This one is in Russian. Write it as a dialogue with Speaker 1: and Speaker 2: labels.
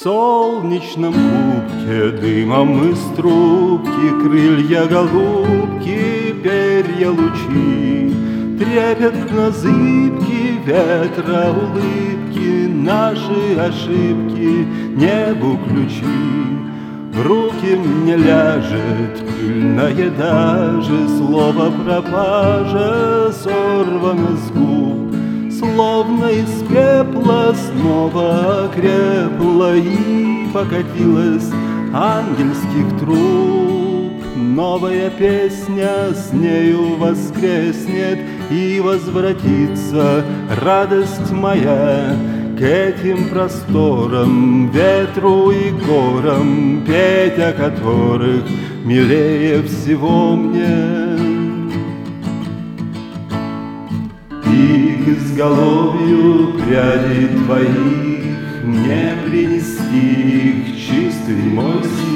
Speaker 1: солнечном кубке дымом из трубки крылья голубки, перья лучи, трепетно зыбки ветра улыбки, наши ошибки небу ключи. В руки мне ляжет пыльное даже слово пропажа сорвано с губ, словно из пепла снова окрепла и покатилась ангельских труб. Новая песня с нею воскреснет и возвратится радость моя к этим просторам, ветру и горам, петь о которых милее всего мне. И к изголовью прядей твоих мне принести их чистый мой